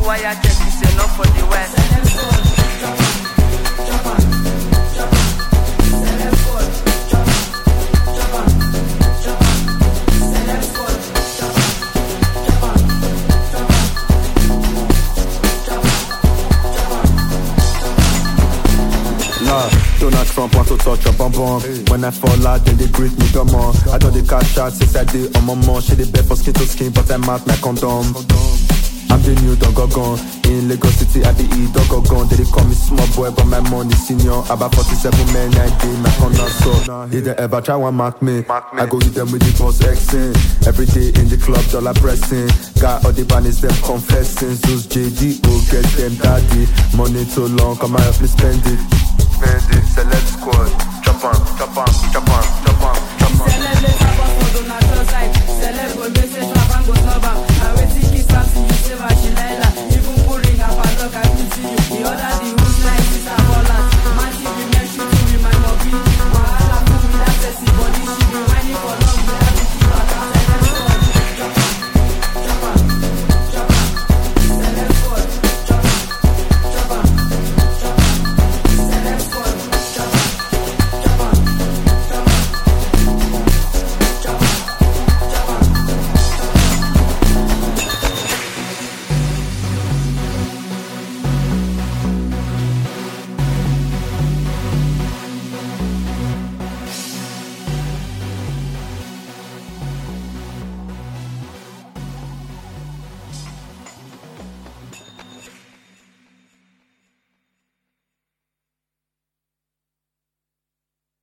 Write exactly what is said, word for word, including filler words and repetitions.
why I check is enough for the west. Donald Trump want to touch up on bomb. When I fall out, then they greet me, come on. I don't the cash out since I did on my mom. She the bed for skin to skin, but I'm out my condom. I'm the new dog gone. In Lagos City, I the E dog gone. They call me small boy, but my money senior. About forty-seven men, I did my condom. So, if they ever try one mark me, I go hit them with the boss Xing. Every day in the club, dollar pressing. Got all the banners, them confessing. Zeus J D O, get them daddy. Money too long, come on, please spend it. Spend it, select squad. Chop on, chop on, chop on.